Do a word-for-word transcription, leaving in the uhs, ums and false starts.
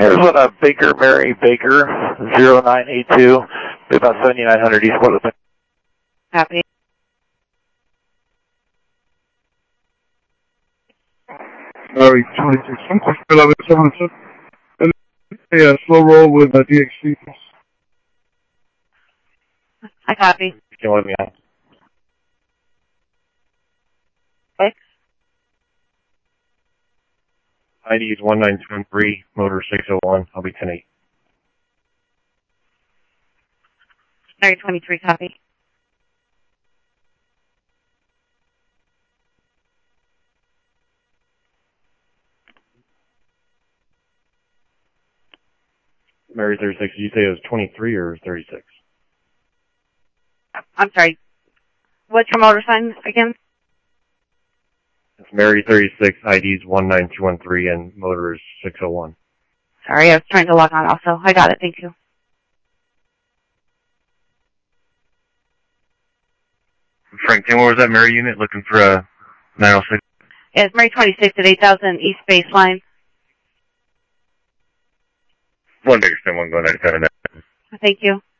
Here's what a Baker, Mary Baker, zero nine eight two, about seventy-nine hundred East Portland. Copy. Mary twenty-six, one question, eleven seven seven. And a uh, slow roll with uh, D X C. I copy. You can let me on. Okay. I D is one nine two one three, motor six oh one, I'll be ten eight. Mary twenty-three, copy. Mary thirty-six, did you say it was twenty-three or thirty-six? I'm sorry. What's your motor sign again? It's Mary thirty-six, I D is one nine two one three, and motor is six oh one. Sorry, I was trying to log on also. I got it, thank you. Frank, Tim, what was that Mary unit looking for a nine oh six? Yeah, it's Mary twenty-six at eight thousand East Baseline. One Bakerston, one go ninety-seven. Thank you.